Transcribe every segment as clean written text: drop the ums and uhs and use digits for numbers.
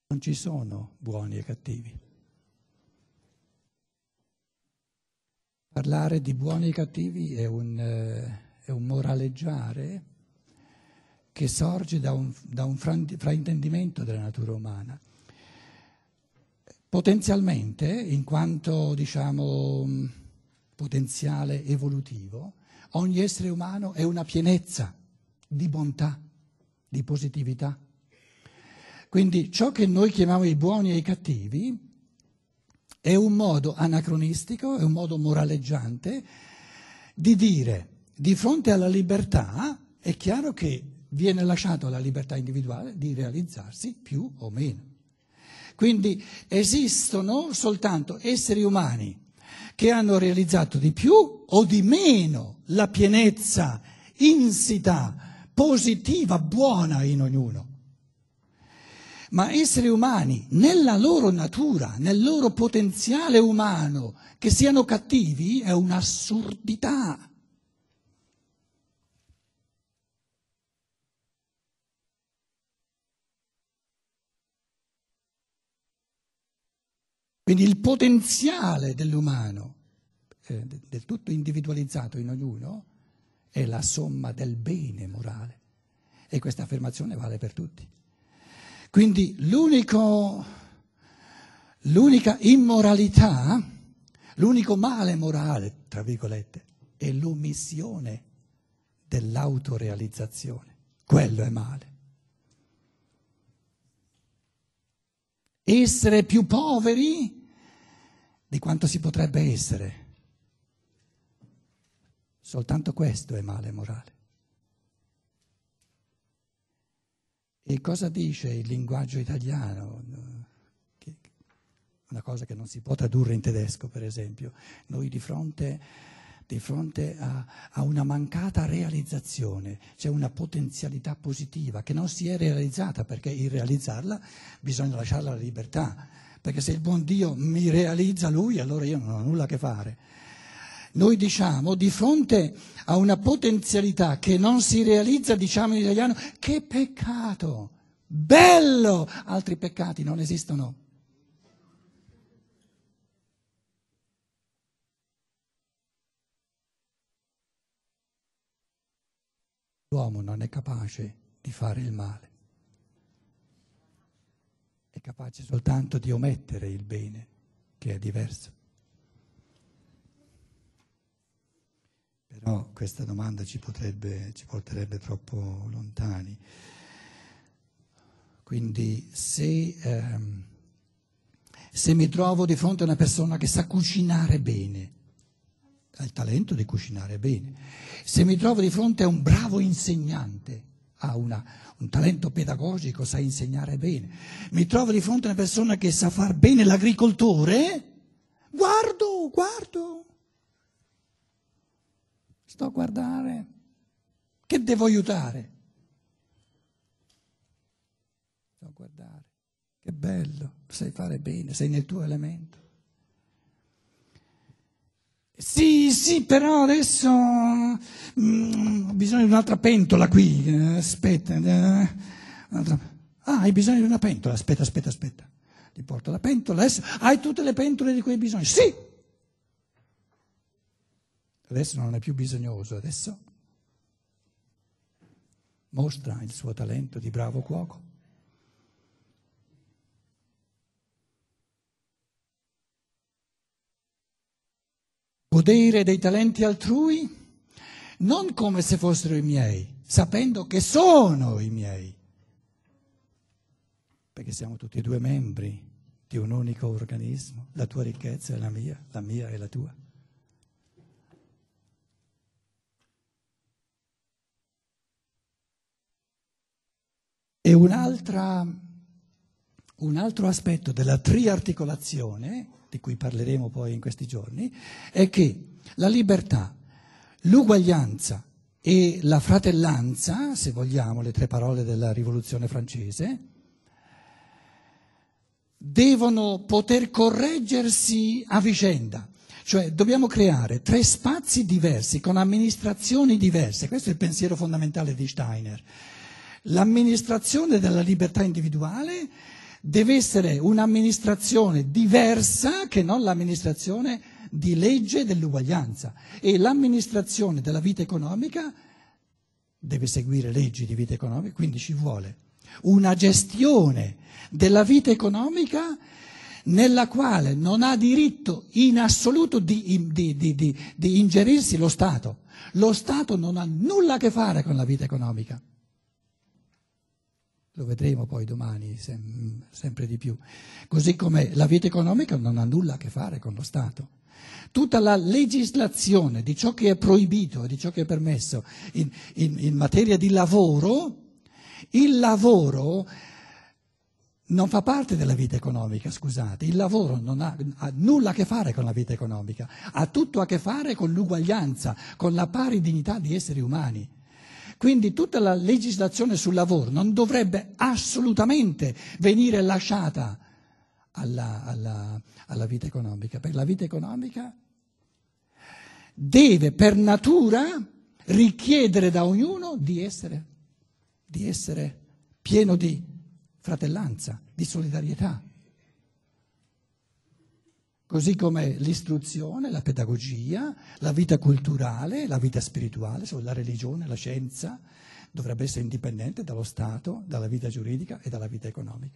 Non ci sono buoni e cattivi. Parlare di buoni e cattivi è un moraleggiare che sorge da un fraintendimento della natura umana. Potenzialmente, in quanto, diciamo, potenziale evolutivo, ogni essere umano è una pienezza di bontà, di positività. Quindi ciò che noi chiamiamo i buoni e i cattivi è un modo anacronistico, è un modo moraleggiante di dire di fronte alla libertà è chiaro che viene lasciato alla libertà individuale di realizzarsi più o meno. Quindi esistono soltanto esseri umani che hanno realizzato di più o di meno la pienezza insita, positiva, buona in ognuno. Ma esseri umani, nella loro natura, nel loro potenziale umano, che siano cattivi, è un'assurdità. Quindi il potenziale dell'umano, del tutto individualizzato in ognuno, è la somma del bene morale. E questa affermazione vale per tutti. Quindi l'unica immoralità, l'unico male morale, tra virgolette, è l'omissione dell'autorealizzazione. Quello è male. Essere più poveri di quanto si potrebbe essere. Soltanto questo è male morale. E cosa dice il linguaggio italiano? Una cosa che non si può tradurre in tedesco, per esempio. Noi di fronte a una mancata realizzazione, c'è una potenzialità positiva che non si è realizzata, perché in realizzarla bisogna lasciarla alla libertà, perché se il buon Dio mi realizza Lui, allora io non ho nulla a che fare. Noi diciamo, di fronte a una potenzialità che non si realizza, diciamo in italiano, che peccato, bello, altri peccati non esistono. L'uomo non è capace di fare il male, è capace soltanto di omettere il bene, che è diverso. Però questa domanda ci porterebbe troppo lontani. Quindi se mi trovo di fronte a una persona che sa cucinare bene, ha il talento di cucinare bene, se mi trovo di fronte a un bravo insegnante, ha un talento pedagogico, sa insegnare bene, mi trovo di fronte a una persona che sa far bene l'agricoltore, guardo, sto a guardare, che devo aiutare? Sto a guardare, che bello, sai fare bene, sei nel tuo elemento. Sì, però adesso ho bisogno di un'altra pentola qui, aspetta. Hai bisogno di una pentola, aspetta. Ti porto la pentola, adesso hai tutte le pentole di cui hai bisogno, sì! Adesso non è più bisognoso, adesso mostra il suo talento di bravo cuoco. Godere dei talenti altrui non come se fossero i miei, sapendo che sono i miei, perché siamo tutti e due membri di un unico organismo, la tua ricchezza è la mia è la tua. E un altro aspetto della triarticolazione, di cui parleremo poi in questi giorni, è che la libertà, l'uguaglianza e la fratellanza, se vogliamo le tre parole della Rivoluzione francese, devono poter correggersi a vicenda. Cioè dobbiamo creare tre spazi diversi, con amministrazioni diverse. Questo è il pensiero fondamentale di Steiner. L'amministrazione della libertà individuale deve essere un'amministrazione diversa che non l'amministrazione di legge dell'uguaglianza, e l'amministrazione della vita economica deve seguire leggi di vita economica, quindi ci vuole una gestione della vita economica nella quale non ha diritto in assoluto di ingerirsi lo Stato. Lo Stato non ha nulla a che fare con la vita economica. Lo vedremo poi domani sempre di più. Così come la vita economica non ha nulla a che fare con lo Stato. Tutta la legislazione di ciò che è proibito e di ciò che è permesso in materia di lavoro, il lavoro non fa parte della vita economica, scusate, il lavoro non ha nulla a che fare con la vita economica, ha tutto a che fare con l'uguaglianza, con la pari dignità di esseri umani. Quindi tutta la legislazione sul lavoro non dovrebbe assolutamente venire lasciata alla vita economica, perché la vita economica deve per natura richiedere da ognuno di essere pieno di fratellanza, di solidarietà. Così come l'istruzione, la pedagogia, la vita culturale, la vita spirituale, la religione, la scienza, dovrebbe essere indipendente dallo Stato, dalla vita giuridica e dalla vita economica.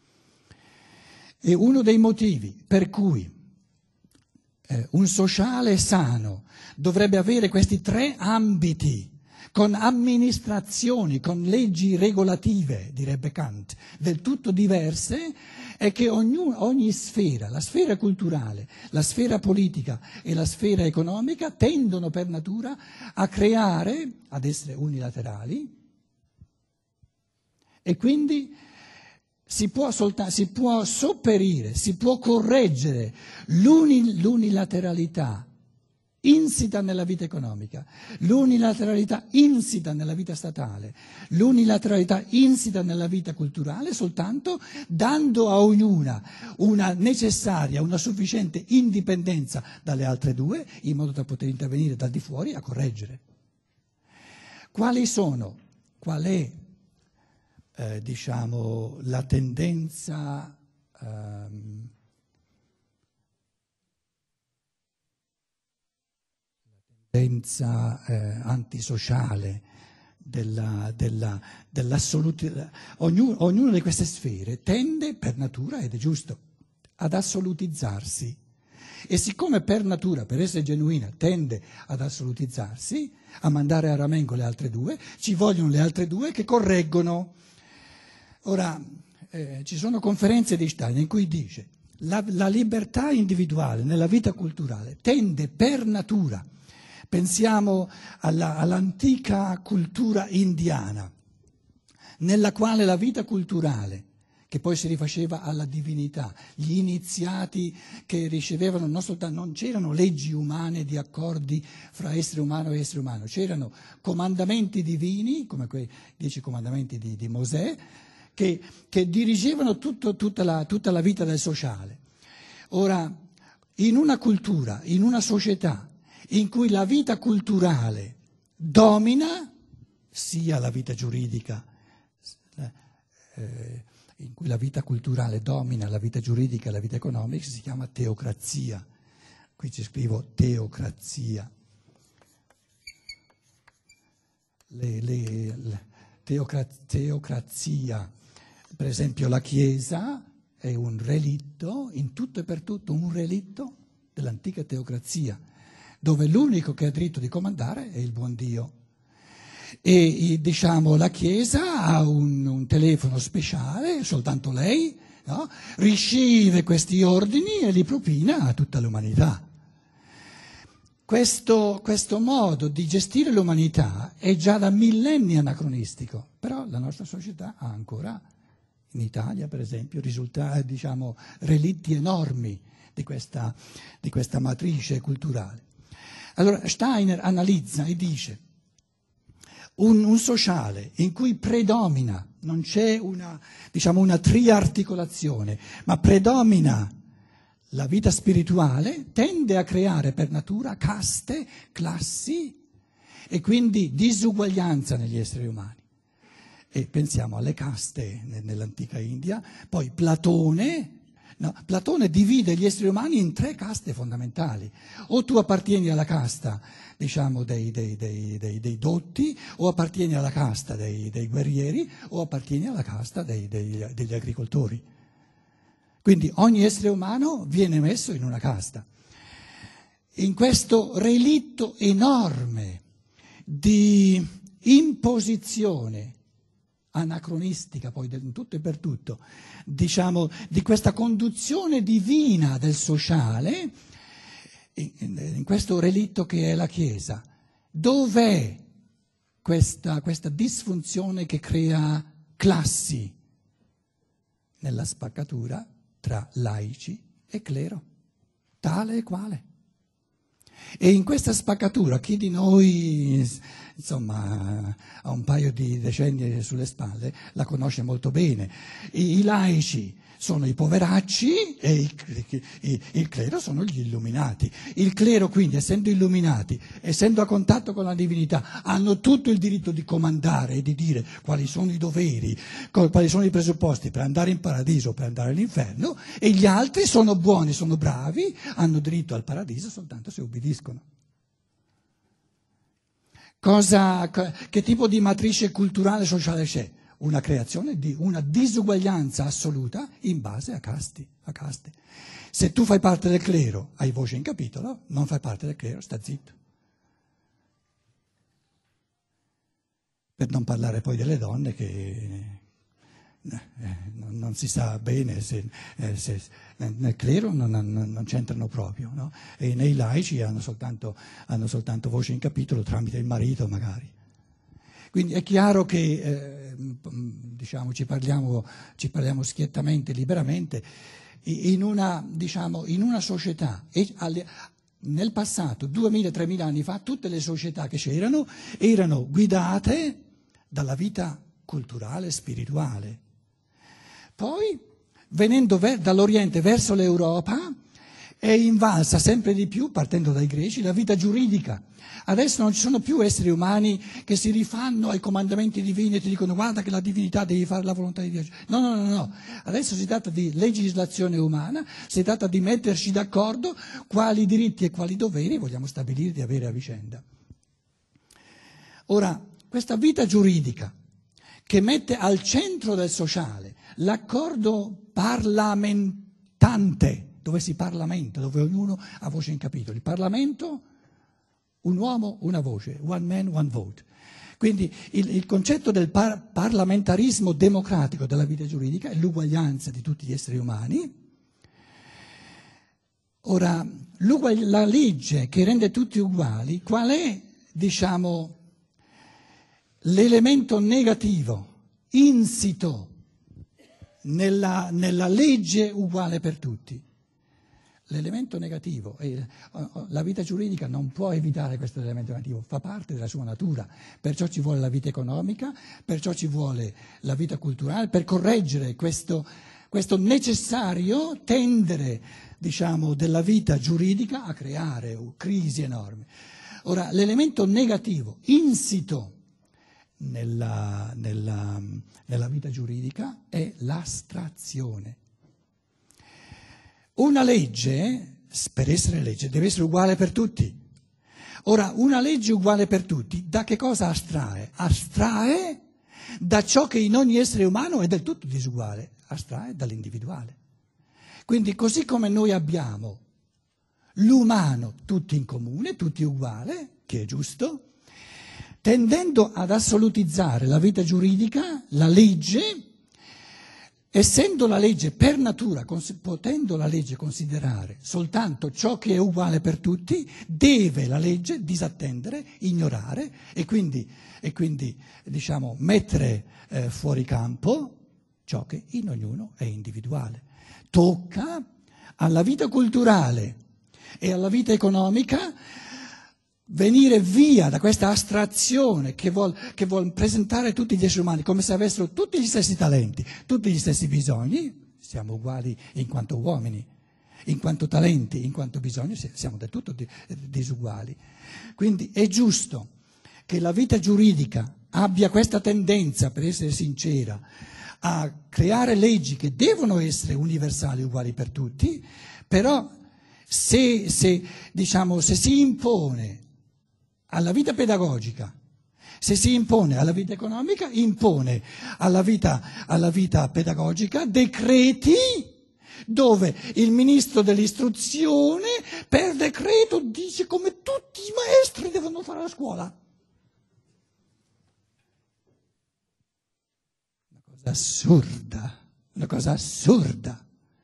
E uno dei motivi per cui un sociale sano dovrebbe avere questi tre ambiti, con amministrazioni, con leggi regolative, direbbe Kant, del tutto diverse, è che ogni sfera, la sfera culturale, la sfera politica e la sfera economica tendono per natura a creare, ad essere unilaterali, e quindi si può sopperire, si può correggere l'unilateralità insita nella vita economica, l'unilateralità insita nella vita statale, l'unilateralità insita nella vita culturale soltanto dando a ognuna una necessaria, una sufficiente indipendenza dalle altre due, in modo da poter intervenire dal di fuori a correggere. Qual è la tendenza antisociale dell'assoluto. Ognuna di queste sfere tende per natura, ed è giusto, ad assolutizzarsi. E siccome per natura, per essere genuina, tende ad assolutizzarsi, a mandare a ramengo le altre due, ci vogliono le altre due che correggono. Ora, ci sono conferenze di Steiner in cui dice la libertà individuale nella vita culturale tende per natura. Pensiamo all'antica cultura indiana, nella quale la vita culturale, che poi si rifaceva alla divinità, gli iniziati che ricevevano non c'erano leggi umane di accordi fra essere umano e essere umano, c'erano comandamenti divini, come quei 10 comandamenti di Mosè, che dirigevano tutta la vita del sociale. Ora, in una cultura, in una società in cui la vita culturale domina, sia la vita giuridica, in cui la vita culturale domina la vita giuridica e la vita economica, si chiama teocrazia. Qui ci scrivo teocrazia. Teocrazia, per esempio la Chiesa è un relitto, in tutto e per tutto un relitto dell'antica teocrazia, dove l'unico che ha diritto di comandare è il buon Dio. E la Chiesa ha un telefono speciale, soltanto lei, no? Riceve questi ordini e li propina a tutta l'umanità. Questo modo di gestire l'umanità è già da millenni anacronistico, però la nostra società ha ancora, in Italia per esempio, relitti enormi di questa matrice culturale. Allora Steiner analizza e dice un sociale in cui predomina, non c'è una triarticolazione, ma predomina la vita spirituale, tende a creare per natura caste, classi e quindi disuguaglianza negli esseri umani. E pensiamo alle caste nell'antica India, poi Platone divide gli esseri umani in 3 caste fondamentali. O tu appartieni alla casta, diciamo, dei dotti, o appartieni alla casta dei guerrieri, o appartieni alla casta degli agricoltori. Quindi ogni essere umano viene messo in una casta. In questo relitto enorme di imposizione anacronistica, poi in tutto e per tutto, diciamo, di questa conduzione divina del sociale, in questo relitto che è la Chiesa, dov'è questa disfunzione che crea classi? Nella spaccatura tra laici e clero, tale e quale. E in questa spaccatura chi di noi, insomma, ha un paio di decenni sulle spalle, la conosce molto bene. I laici sono i poveracci e il clero sono gli illuminati. Il clero quindi, essendo illuminati, essendo a contatto con la divinità, hanno tutto il diritto di comandare e di dire quali sono i doveri, quali sono i presupposti per andare in paradiso o per andare all'inferno, e gli altri sono buoni, sono bravi, hanno diritto al paradiso soltanto se obbediscono. Che tipo di matrice culturale sociale c'è? Una creazione di una disuguaglianza assoluta in base a caste. Se tu fai parte del clero, hai voce in capitolo, non fai parte del clero, sta zitto. Per non parlare poi delle donne che non si sa bene se nel clero non c'entrano proprio, no? E nei laici hanno soltanto voce in capitolo tramite il marito magari. Quindi è chiaro che diciamo, ci parliamo schiettamente, liberamente, in una società. Nel passato, 2000-3000 anni fa, tutte le società che c'erano erano guidate dalla vita culturale e spirituale. Poi, venendo dall'Oriente verso l'Europa, è invalsa sempre di più, partendo dai greci, la vita giuridica. Adesso non ci sono più esseri umani che si rifanno ai comandamenti divini e ti dicono guarda che la divinità devi fare la volontà di Dio. No. Adesso si tratta di legislazione umana, si tratta di metterci d'accordo quali diritti e quali doveri vogliamo stabilire di avere a vicenda. Ora, questa vita giuridica che mette al centro del sociale l'accordo parlamentante, dove si parlamenta, dove ognuno ha voce in capitolo. Il Parlamento, un uomo, una voce, one man, one vote. Quindi il concetto del parlamentarismo democratico della vita giuridica è l'uguaglianza di tutti gli esseri umani. Ora, la legge che rende tutti uguali, qual è, diciamo, l'elemento negativo, insito nella legge uguale per tutti? L'elemento negativo, la vita giuridica non può evitare questo elemento negativo, fa parte della sua natura, perciò ci vuole la vita economica, perciò ci vuole la vita culturale per correggere questo necessario tendere, diciamo, della vita giuridica a creare crisi enormi. Ora, l'elemento negativo, insito nella vita giuridica è l'astrazione. Una legge, per essere legge, deve essere uguale per tutti. Ora, una legge uguale per tutti, da che cosa astrae? Astrae da ciò che in ogni essere umano è del tutto disuguale, astrae dall'individuale. Quindi, così come noi abbiamo l'umano tutti in comune, tutti uguale, che è giusto, tendendo ad assolutizzare la vita giuridica, la legge, essendo la legge per natura, potendo la legge considerare soltanto ciò che è uguale per tutti, deve la legge disattendere, ignorare e quindi diciamo, mettere fuori campo ciò che in ognuno è individuale. Tocca alla vita culturale e alla vita economica venire via da questa astrazione che vuol presentare tutti gli esseri umani come se avessero tutti gli stessi talenti, tutti gli stessi bisogni. Siamo uguali in quanto uomini, in quanto talenti, in quanto bisogni, siamo del tutto disuguali. Quindi è giusto che la vita giuridica abbia questa tendenza, per essere sincera, a creare leggi che devono essere universali, uguali per tutti, però se si impone alla vita pedagogica, se si impone alla vita economica, impone alla vita pedagogica decreti dove il ministro dell'istruzione per decreto dice come tutti i maestri devono fare la scuola. Una cosa assurda.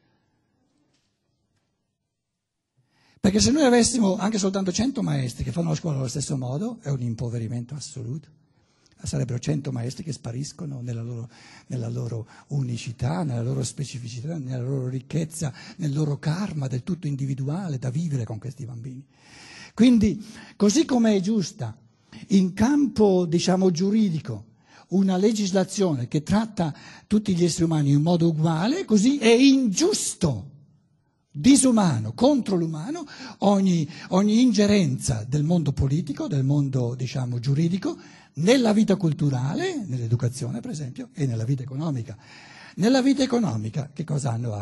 Perché se noi avessimo anche soltanto 100 maestri che fanno la scuola allo stesso modo, è un impoverimento assoluto. Sarebbero 100 maestri che spariscono nella loro unicità, nella loro specificità, nella loro ricchezza, nel loro karma del tutto individuale da vivere con questi bambini. Quindi, così come è giusta in campo, giuridico, una legislazione che tratta tutti gli esseri umani in modo uguale, così è ingiusto, disumano, contro l'umano, ogni ingerenza del mondo politico, del mondo, giuridico, nella vita culturale, nell'educazione per esempio, e nella vita economica. Nella vita economica che cosa hanno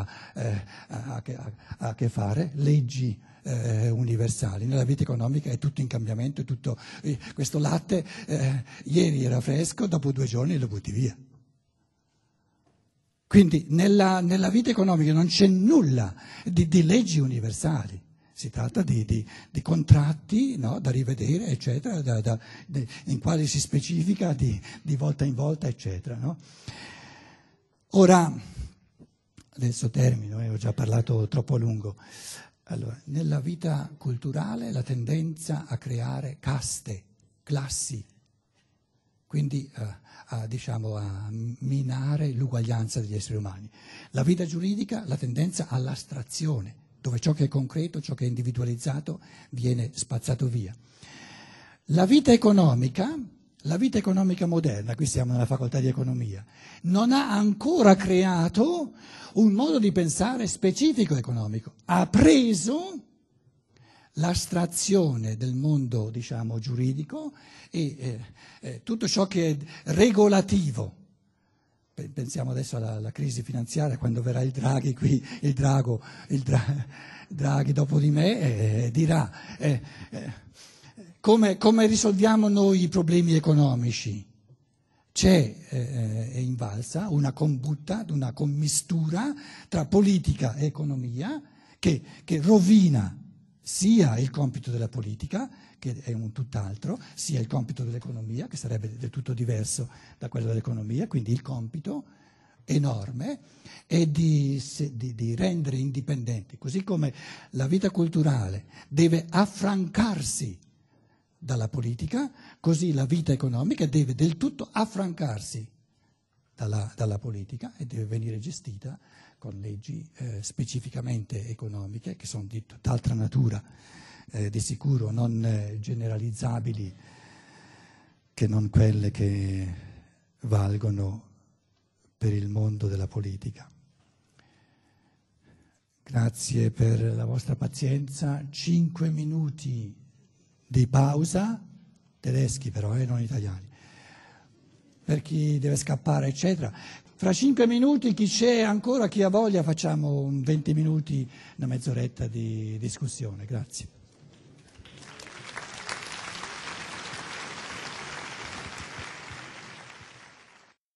a che fare? Leggi universali. Nella vita economica è tutto in cambiamento, è tutto, questo latte ieri era fresco, dopo 2 giorni lo butti via. Quindi nella vita economica non c'è nulla di leggi universali. Si tratta di contratti, no, da rivedere, eccetera, in quali si specifica di volta in volta, eccetera. No? Ora, adesso termino, ho già parlato troppo a lungo. Allora, nella vita culturale la tendenza a creare caste, classi, quindi a minare l'uguaglianza degli esseri umani. La vita giuridica, la tendenza all'astrazione, dove ciò che è concreto, ciò che è individualizzato viene spazzato via. La vita economica moderna, qui siamo nella facoltà di economia, non ha ancora creato un modo di pensare specifico economico, ha preso l'astrazione del mondo, giuridico e tutto ciò che è regolativo. Pensiamo adesso alla crisi finanziaria, quando verrà il Draghi qui, il Draghi dopo di me dirà come risolviamo noi i problemi economici? È invalsa una combutta, una commistura tra politica e economia che rovina sia il compito della politica, che è un tutt'altro, sia il compito dell'economia, che sarebbe del tutto diverso da quello dell'economia, quindi il compito enorme è di rendere indipendenti, così come la vita culturale deve affrancarsi dalla politica, così la vita economica deve del tutto affrancarsi dalla politica e deve venire gestita con leggi specificamente economiche, che sono di tutt'altra natura, di sicuro non generalizzabili, che non quelle che valgono per il mondo della politica. Grazie per la vostra pazienza. 5 minuti di pausa, tedeschi però, non italiani, per chi deve scappare, eccetera. Fra 5 minuti, chi c'è ancora, chi ha voglia, facciamo 20 minuti, una mezz'oretta di discussione. Grazie.